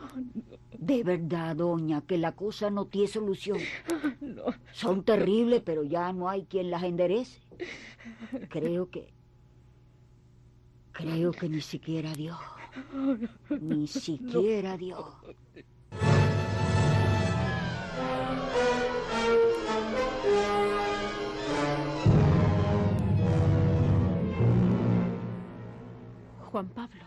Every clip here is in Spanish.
De verdad, doña, que la cosa no tiene solución. No. Son terribles, pero ya no hay quien las enderece. Creo que ni siquiera Dios. Ni siquiera Dios. Juan Pablo.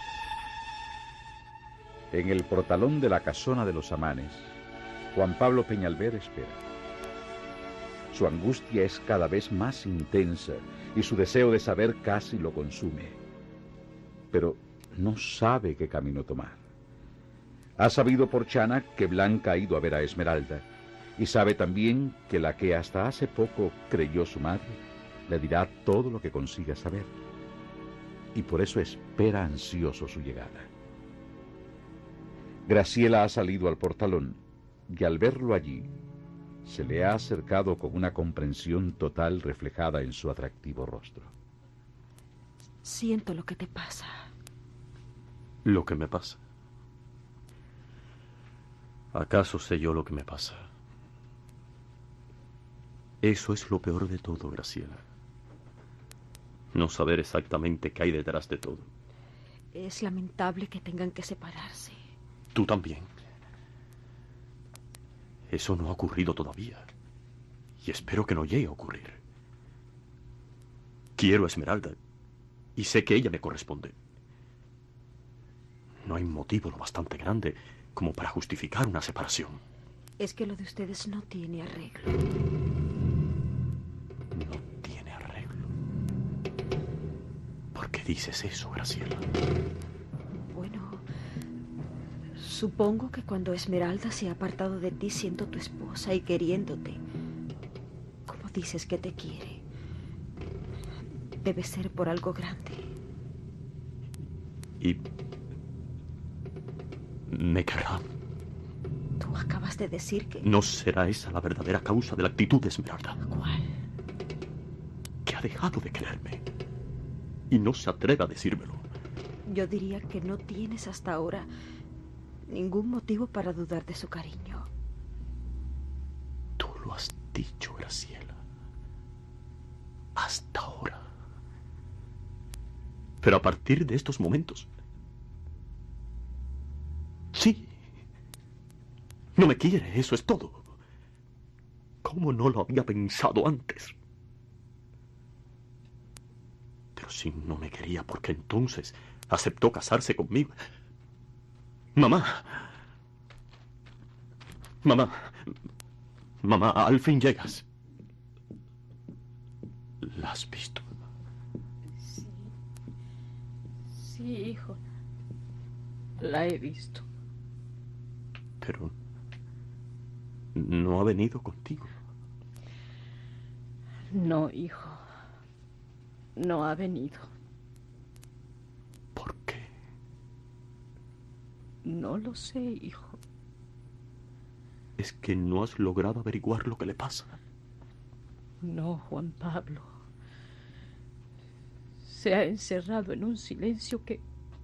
En el portalón de la casona de los Amanes, Juan Pablo Peñalver espera. Su angustia es cada vez más intensa y su deseo de saber casi lo consume. Pero no sabe qué camino tomar. Ha sabido por Chana que Blanca ha ido a ver a Esmeralda y sabe también que la que hasta hace poco creyó su madre le dirá todo lo que consiga saber. Y por eso espera ansioso su llegada. Graciela ha salido al portalón y al verlo allí se le ha acercado con una comprensión total reflejada en su atractivo rostro. Siento lo que te pasa. ¿Lo que me pasa? ¿Acaso sé yo lo que me pasa? Eso es lo peor de todo, Graciela. No saber exactamente qué hay detrás de todo. Es lamentable que tengan que separarse. Tú también. Eso no ha ocurrido todavía. Y espero que no llegue a ocurrir. Quiero a Esmeralda. Y sé que ella me corresponde. No hay motivo lo bastante grande como para justificar una separación. Es que lo de ustedes no tiene arreglo. No tiene arreglo. ¿Por qué dices eso, Graciela? Bueno, supongo que cuando Esmeralda se ha apartado de ti siendo tu esposa y queriéndote, como dices que te quiere, debe ser por algo grande. Y me querrá. Tú acabas de decir que... ¿No será esa la verdadera causa de la actitud de Esmeralda? ¿Cuál? Que ha dejado de quererme. Y no se atreve a decírmelo. Yo diría que no tienes hasta ahora ningún motivo para dudar de su cariño. Tú lo has dicho, Graciela. Hasta ahora. Pero a partir de estos momentos... Sí. No me quiere, eso es todo. ¿Cómo no lo había pensado antes? Pero si no me quería, ¿por qué entonces aceptó casarse conmigo? Mamá. Mamá. Mamá, al fin llegas. ¿La has visto? Sí. Sí, hijo. La he visto. Pero no ha venido contigo. No, hijo. No ha venido. ¿Por qué? No lo sé, hijo. ¿Es que no has logrado averiguar lo que le pasa? No, Juan Pablo. Se ha encerrado en un silencio que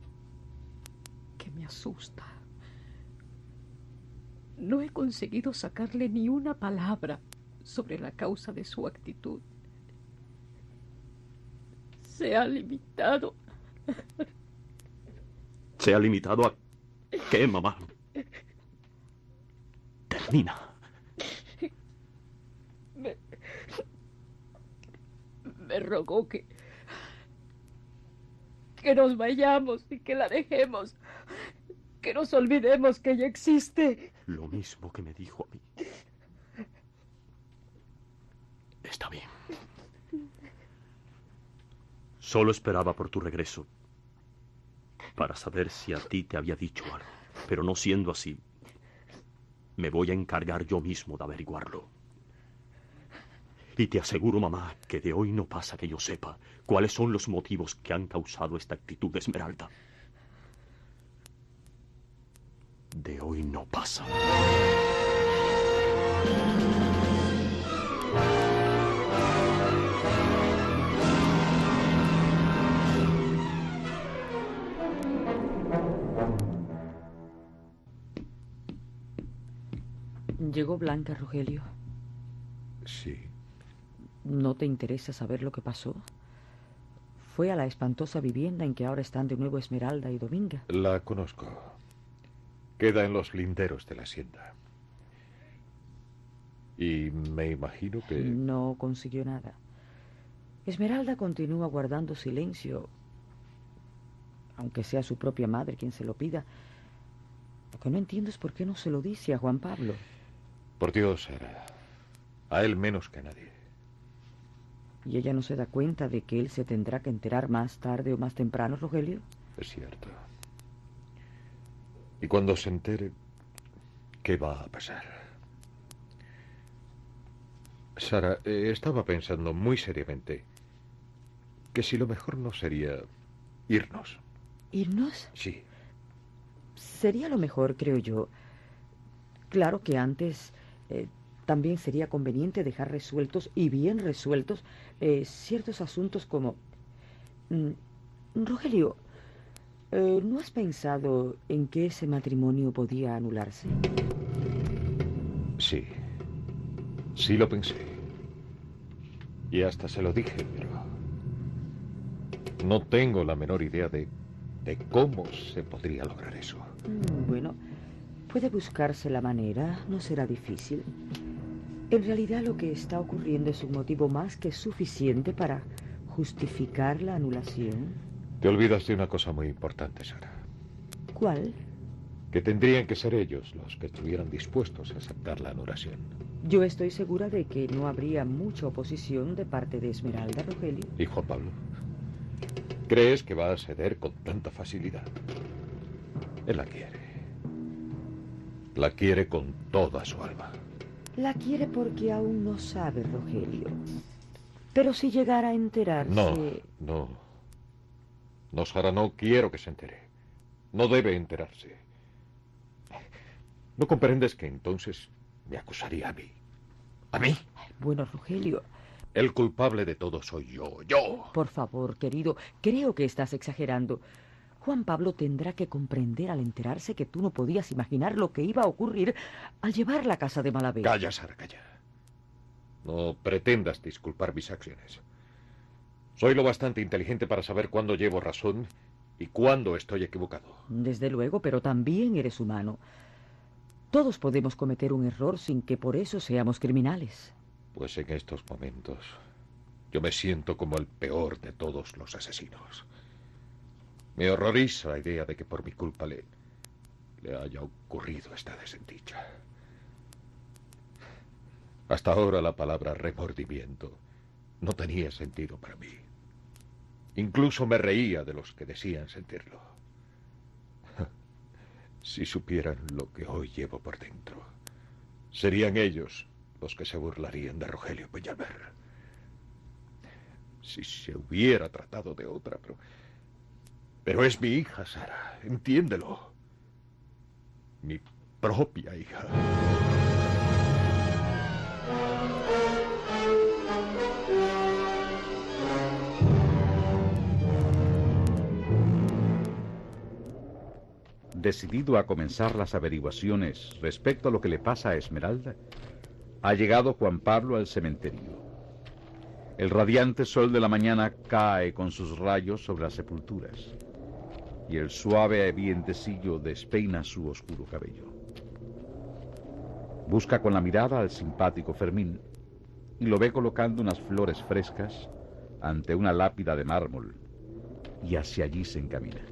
me asusta. No he conseguido sacarle ni una palabra sobre la causa de su actitud. Se ha limitado. ¿Se ha limitado a qué, mamá? Termina. Me rogó que nos vayamos y que la dejemos, que nos olvidemos que ella existe. Lo mismo que me dijo a mí. Está bien. Solo esperaba por tu regreso para saber si a ti te había dicho algo. Pero no siendo así, me voy a encargar yo mismo de averiguarlo. Y te aseguro, mamá, que de hoy no pasa que yo sepa cuáles son los motivos que han causado esta actitud de Esmeralda. De hoy no pasa. Llegó Blanca, Rogelio. Sí. ¿No te interesa saber lo que pasó? Fue a la espantosa vivienda en que ahora están de nuevo Esmeralda y Dominga. La conozco. Queda en los linderos de la hacienda. Y me imagino que... No consiguió nada. Esmeralda continúa guardando silencio, aunque sea su propia madre quien se lo pida. Lo que no entiendo es por qué no se lo dice a Juan Pablo. Por Dios, Sara. A él menos que a nadie. ¿Y ella no se da cuenta de que él se tendrá que enterar más tarde o más temprano, Rogelio? Es cierto. Y cuando se entere, ¿qué va a pasar? Sara, estaba pensando muy seriamente que si lo mejor no sería irnos. ¿Irnos? Sí. Sería lo mejor, creo yo. Claro que antes también sería conveniente dejar resueltos, y bien resueltos, ciertos asuntos como... Rogelio, ¿no has pensado en que ese matrimonio podía anularse? Sí. Sí lo pensé. Y hasta se lo dije, pero... no tengo la menor idea de cómo se podría lograr eso. Bueno, puede buscarse la manera, no será difícil. En realidad lo que está ocurriendo es un motivo más que suficiente para justificar la anulación. Te olvidas de una cosa muy importante, Sara. ¿Cuál? Que tendrían que ser ellos los que estuvieran dispuestos a aceptar la anulación. Yo estoy segura de que no habría mucha oposición de parte de Esmeralda, Rogelio. ¿Y Juan Pablo? ¿Crees que va a ceder con tanta facilidad? Él la quiere. La quiere con toda su alma. La quiere porque aún no sabe, Rogelio. Pero si llegara a enterarse... No, Sara, no quiero que se entere. No debe enterarse. ¿No comprendes que entonces me acusaría a mí? ¿A mí? Bueno, Rogelio... El culpable de todo soy yo. Por favor, querido, creo que estás exagerando. Juan Pablo tendrá que comprender al enterarse que tú no podías imaginar lo que iba a ocurrir al llevar la casa de Malavé. Calla, Sara, calla. No pretendas disculpar mis acciones. Soy lo bastante inteligente para saber cuándo llevo razón y cuándo estoy equivocado. Desde luego, pero también eres humano. Todos podemos cometer un error sin que por eso seamos criminales. Pues en estos momentos yo me siento como el peor de todos los asesinos. Me horroriza la idea de que por mi culpa le haya ocurrido esta desdicha. Hasta ahora la palabra remordimiento no tenía sentido para mí. Incluso me reía de los que decían sentirlo. Si supieran lo que hoy llevo por dentro, serían ellos los que se burlarían de Rogelio Peñalver. Si se hubiera tratado de otra, pero es mi hija, Sara, entiéndelo. Mi propia hija. Decidido a comenzar las averiguaciones respecto a lo que le pasa a Esmeralda, ha llegado Juan Pablo al cementerio. El radiante sol de la mañana cae con sus rayos sobre las sepulturas, y el suave vientecillo despeina su oscuro cabello. Busca con la mirada al simpático Fermín, y lo ve colocando unas flores frescas ante una lápida de mármol, y hacia allí se encamina.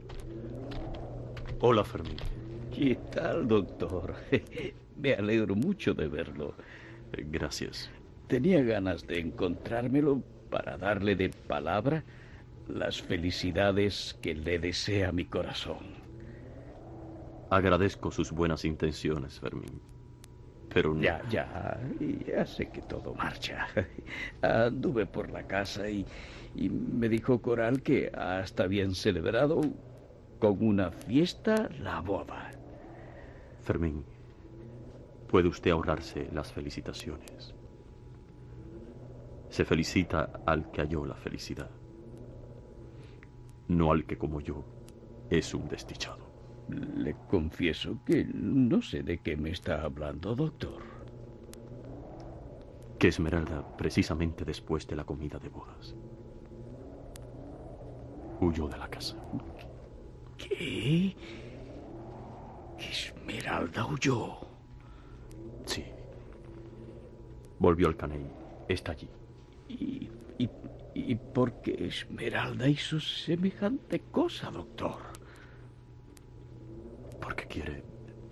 Hola, Fermín. ¿Qué tal, doctor? Me alegro mucho de verlo. Gracias. Tenía ganas de encontrármelo para darle de palabra las felicidades que le desea mi corazón. Agradezco sus buenas intenciones, Fermín. Pero no... Ya sé que todo marcha. Anduve por la casa y me dijo Coral que hasta habían celebrado con una fiesta la boda. Fermín, puede usted ahorrarse las felicitaciones. Se felicita al que halló la felicidad, no al que, como yo, es un desdichado. Le confieso que no sé de qué me está hablando, doctor. Que Esmeralda, precisamente después de la comida de bodas, huyó de la casa. ¿Qué? Esmeralda huyó. Sí. Volvió al caney. Está allí. ¿Y por qué Esmeralda hizo semejante cosa, doctor? Porque quiere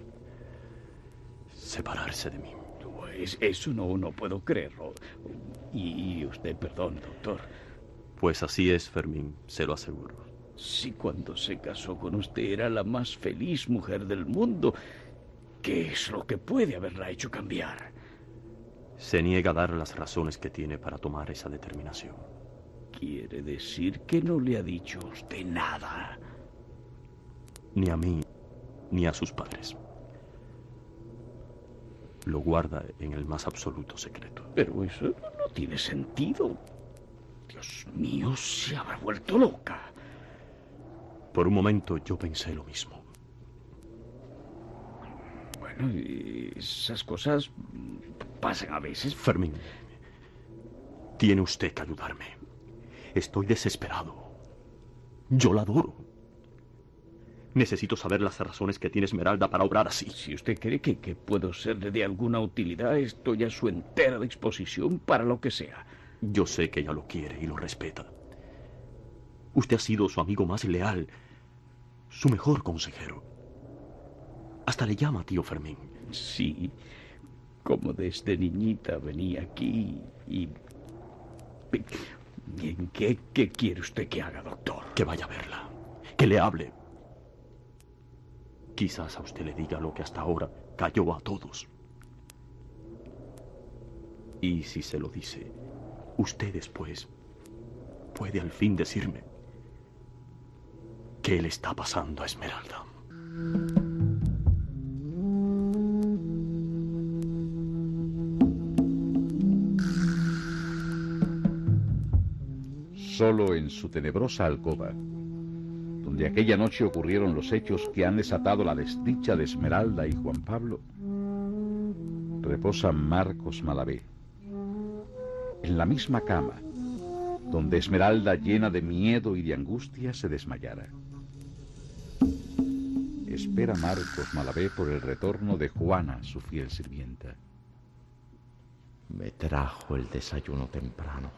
separarse de mí. Pues eso no puedo creerlo. Y usted, perdón, doctor. Pues así es, Fermín, se lo aseguro. Si cuando se casó con usted era la más feliz mujer del mundo, ¿qué es lo que puede haberla hecho cambiar? Se niega a dar las razones que tiene para tomar esa determinación. Quiere decir que no le ha dicho a usted nada. Ni a mí, ni a sus padres. Lo guarda en el más absoluto secreto. Pero eso no tiene sentido. Dios mío, se habrá vuelto loca. Por un momento yo pensé lo mismo. Bueno, esas cosas pasan a veces. Fermín, tiene usted que ayudarme. Estoy desesperado. Yo la adoro. Necesito saber las razones que tiene Esmeralda para obrar así. Si usted cree que puedo serle de alguna utilidad, estoy a su entera disposición para lo que sea. Yo sé que ella lo quiere y lo respeta. Usted ha sido su amigo más leal, su mejor consejero. Hasta le llama tío Fermín. Sí, como desde niñita venía aquí y... Bien, ¿qué quiere usted que haga, doctor? Que vaya a verla, que le hable. Quizás a usted le diga lo que hasta ahora calló a todos. Y si se lo dice, usted después puede al fin decirme qué le está pasando a Esmeralda. Solo en su tenebrosa alcoba, donde aquella noche ocurrieron los hechos que han desatado la desdicha de Esmeralda y Juan Pablo, reposa Marcos Malavé, en la misma cama donde Esmeralda, llena de miedo y de angustia, se desmayara. Espera Marcos Malavé por el retorno de Juana, su fiel sirvienta. Me trajo el desayuno temprano,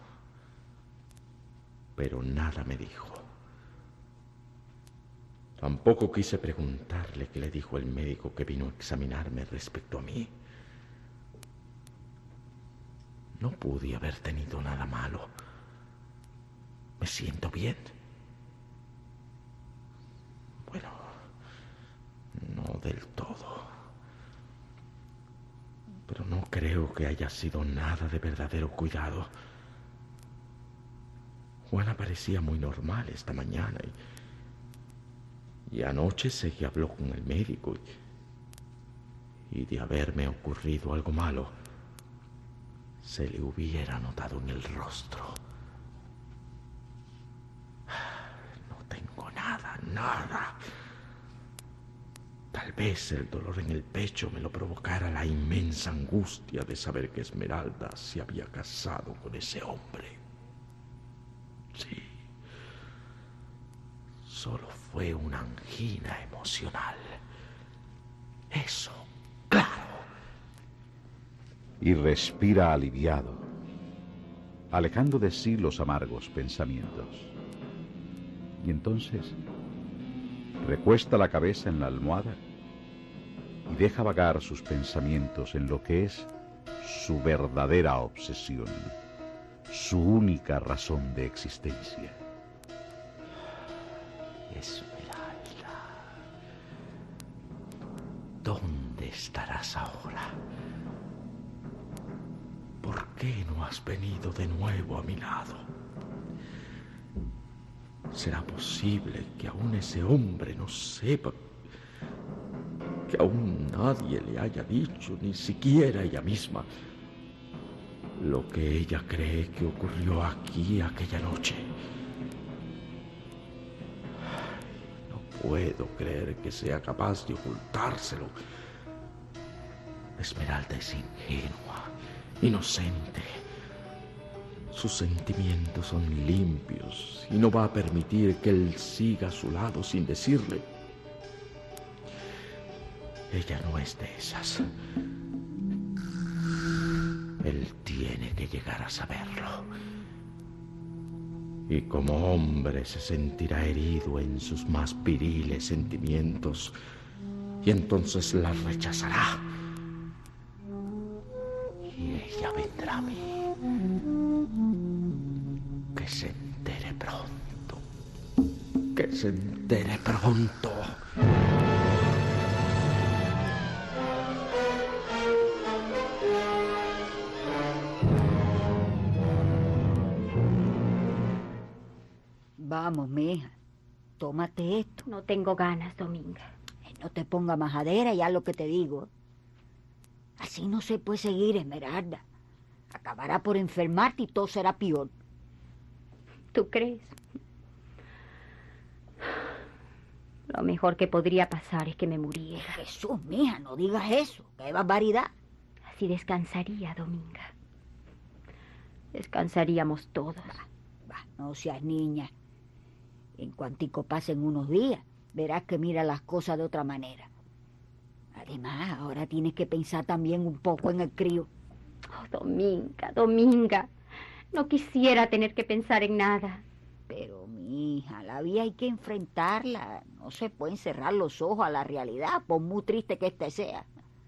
pero nada me dijo. Tampoco quise preguntarle qué le dijo el médico que vino a examinarme respecto a mí. No pude haber tenido nada malo. Me siento bien. Bueno, no del todo. Pero no creo que haya sido nada de verdadero cuidado. Juana parecía muy normal esta mañana y anoche sé que habló con el médico y de haberme ocurrido algo malo, se le hubiera notado en el rostro. No tengo nada. Tal vez el dolor en el pecho me lo provocara la inmensa angustia de saber que Esmeralda se había casado con ese hombre. Sí, solo fue una angina emocional. Eso, claro. Y respira aliviado, alejando de sí los amargos pensamientos. Y entonces recuesta la cabeza en la almohada y deja vagar sus pensamientos en lo que es su verdadera obsesión, su única razón de existencia. Esmeralda, ¿dónde estarás ahora? ¿Por qué no has venido de nuevo a mi lado? ¿Será posible que aún ese hombre no sepa, que aún nadie le haya dicho, ni siquiera ella misma, lo que ella cree que ocurrió aquí aquella noche? No puedo creer que sea capaz de ocultárselo. Esmeralda es ingenua, inocente. Sus sentimientos son limpios y no va a permitir que él siga a su lado sin decirle. Ella no es de esas. Él tiene que llegar a saberlo. Y como hombre se sentirá herido en sus más viriles sentimientos y entonces la rechazará. Y ella vendrá a mí. Que se entere pronto. Que se entere pronto. Vamos, mija, tómate esto. No tengo ganas, Dominga. No te ponga majadera, ya lo que te digo. Así no se puede seguir, Esmeralda. Acabará por enfermarte y todo será peor. ¿Tú crees? Lo mejor que podría pasar es que me muriera. Jesús, mija, no digas eso. ¡Qué barbaridad! Así descansaría, Dominga. Descansaríamos todos. No seas niña. En cuantico pasen unos días, verás que mira las cosas de otra manera. Además, ahora tienes que pensar también un poco en el crío. Oh, Dominga, Dominga. No quisiera tener que pensar en nada. Pero, mija, la vida hay que enfrentarla. No se pueden cerrar los ojos a la realidad, por muy triste que éste sea.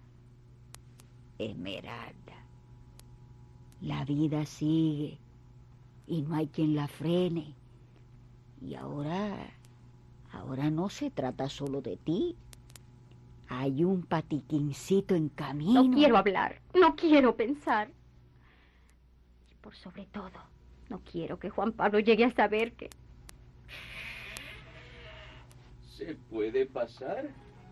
Esmeralda, la vida sigue y no hay quien la frene. Y ahora no se trata solo de ti. Hay un patiquincito en camino. No quiero hablar, no quiero pensar. Y por sobre todo, no quiero que Juan Pablo llegue a saber que... ¿Se puede pasar?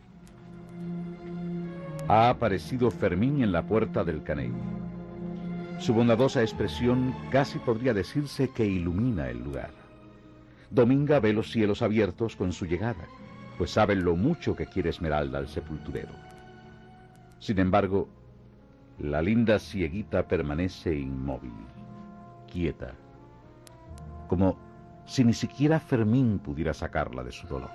Ha aparecido Fermín en la puerta del Caney. Su bondadosa expresión casi podría decirse que ilumina el lugar. Dominga ve los cielos abiertos con su llegada, pues sabe lo mucho que quiere Esmeralda al sepulturero. Sin embargo, la linda cieguita permanece inmóvil, quieta, como si ni siquiera Fermín pudiera sacarla de su dolor.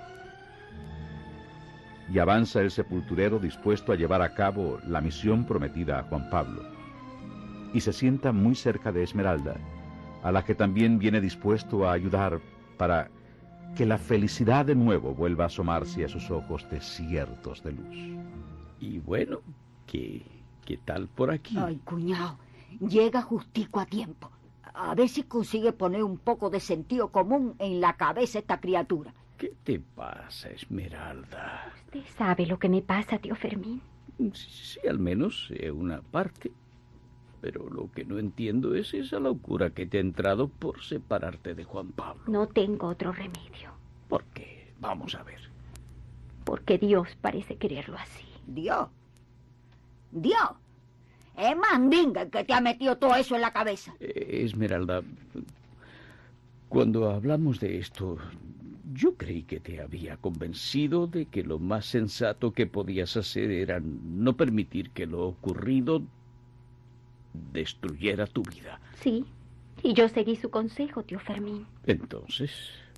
Y avanza el sepulturero dispuesto a llevar a cabo la misión prometida a Juan Pablo, y se sienta muy cerca de Esmeralda, a la que también viene dispuesto a ayudar para que la felicidad de nuevo vuelva a asomarse a sus ojos desiertos de luz. Y bueno, ¿qué tal por aquí? Ay, cuñado, llega justico a tiempo. A ver si consigue poner un poco de sentido común en la cabeza esta criatura. ¿Qué te pasa, Esmeralda? Usted sabe lo que me pasa, tío Fermín. Sí, al menos sé una parte. Pero lo que no entiendo es esa locura que te ha entrado por separarte de Juan Pablo. No tengo otro remedio. ¿Por qué? Vamos a ver. Porque Dios parece quererlo así. Dios. Es mandinga el que te ha metido todo eso en la cabeza. Esmeralda, cuando hablamos de esto, yo creí que te había convencido de que lo más sensato que podías hacer era no permitir que lo ocurrido destruyera tu vida. Sí, y yo seguí su consejo, tío Fermín. Entonces,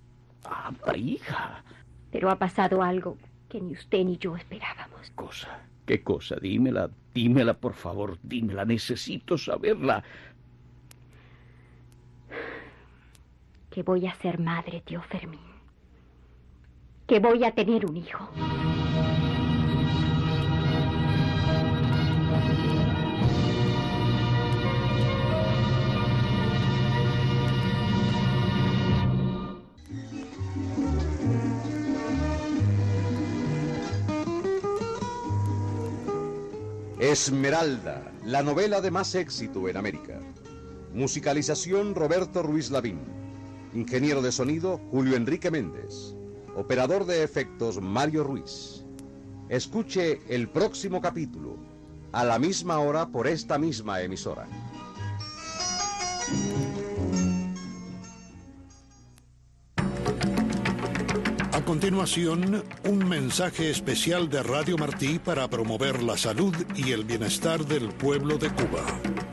hija. Pero ha pasado algo que ni usted ni yo esperábamos. ¿Qué cosa? Dímela, por favor, dímela, necesito saberla. Que voy a ser madre, tío Fermín. Que voy a tener un hijo. Esmeralda, la novela de más éxito en América. Musicalización Roberto Ruiz Lavín. Ingeniero de sonido Julio Enrique Méndez. Operador de efectos Mario Ruiz. Escuche el próximo capítulo, a la misma hora por esta misma emisora. A continuación, un mensaje especial de Radio Martí para promover la salud y el bienestar del pueblo de Cuba.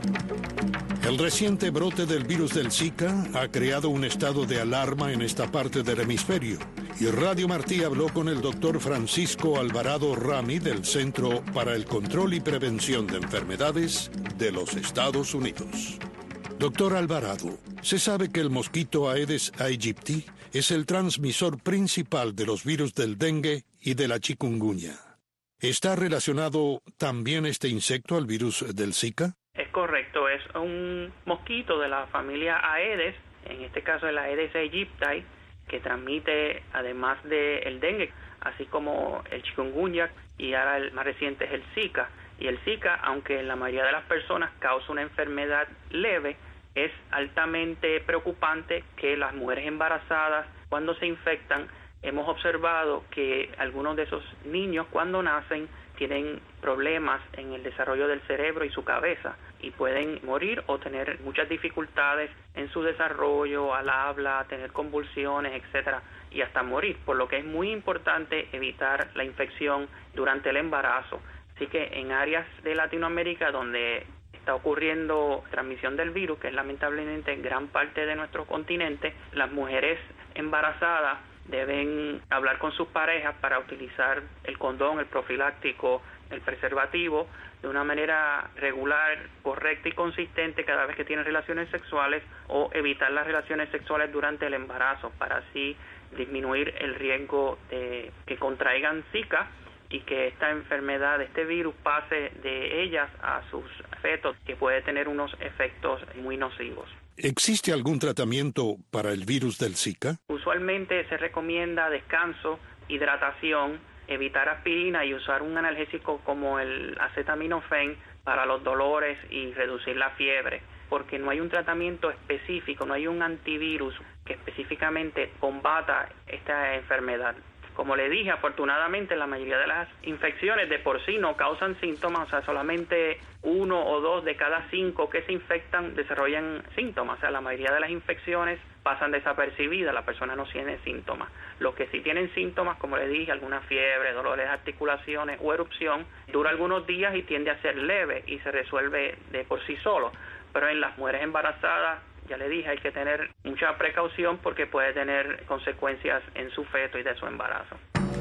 El reciente brote del virus del Zika ha creado un estado de alarma en esta parte del hemisferio, y Radio Martí habló con el doctor Francisco Alvarado Rami del Centro para el Control y Prevención de Enfermedades de los Estados Unidos. Doctor Alvarado, se sabe que el mosquito Aedes aegypti es el transmisor principal de los virus del dengue y de la chikungunya. ¿Está relacionado también este insecto al virus del Zika? Es correcto, es un mosquito de la familia Aedes, en este caso el Aedes aegypti, que transmite además del dengue, así como el chikungunya, y ahora el más reciente es el Zika. Y el Zika, aunque en la mayoría de las personas causa una enfermedad leve, es altamente preocupante que las mujeres embarazadas, cuando se infectan, hemos observado que algunos de esos niños cuando nacen tienen problemas en el desarrollo del cerebro y su cabeza y pueden morir o tener muchas dificultades en su desarrollo, al habla, tener convulsiones, etcétera, y hasta morir, por lo que es muy importante evitar la infección durante el embarazo. Así que en áreas de Latinoamérica donde está ocurriendo transmisión del virus, que es lamentablemente gran parte de nuestro continente, las mujeres embarazadas deben hablar con sus parejas para utilizar el condón, el profiláctico, el preservativo de una manera regular, correcta y consistente cada vez que tienen relaciones sexuales, o evitar las relaciones sexuales durante el embarazo para así disminuir el riesgo de que contraigan Zika y que esta enfermedad, este virus, pase de ellas a sus fetos, que puede tener unos efectos muy nocivos. ¿Existe algún tratamiento para el virus del Zika? Usualmente se recomienda descanso, hidratación, evitar aspirina y usar un analgésico como el acetaminofén para los dolores y reducir la fiebre, porque no hay un tratamiento específico, no hay un antivirus que específicamente combata esta enfermedad. Como le dije, afortunadamente la mayoría de las infecciones de por sí no causan síntomas, o sea, solamente 1 o 2 de cada 5 que se infectan desarrollan síntomas, o sea, la mayoría de las infecciones pasan desapercibidas, la persona no tiene síntomas. Los que sí tienen síntomas, como le dije, alguna fiebre, dolores de articulaciones o erupción, dura algunos días y tiende a ser leve y se resuelve de por sí solo, pero en las mujeres embarazadas, ya le dije, hay que tener mucha precaución porque puede tener consecuencias en su feto y de su embarazo.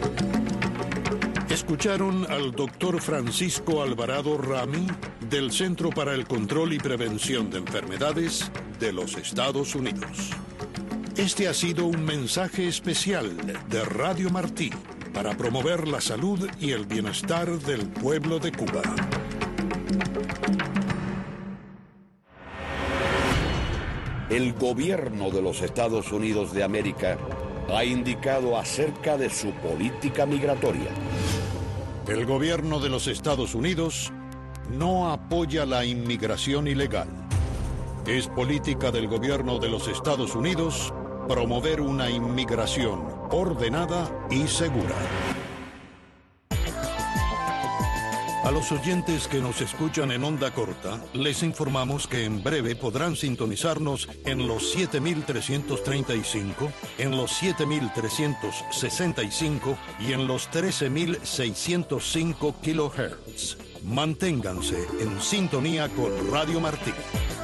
Escucharon al doctor Francisco Alvarado Rami del Centro para el Control y Prevención de Enfermedades de los Estados Unidos. Este ha sido un mensaje especial de Radio Martí para promover la salud y el bienestar del pueblo de Cuba. El gobierno de los Estados Unidos de América ha indicado acerca de su política migratoria. El gobierno de los Estados Unidos no apoya la inmigración ilegal. Es política del gobierno de los Estados Unidos promover una inmigración ordenada y segura. A los oyentes que nos escuchan en onda corta, les informamos que en breve podrán sintonizarnos en los 7.335, en los 7.365 y en los 13.605 kHz. Manténganse en sintonía con Radio Martí.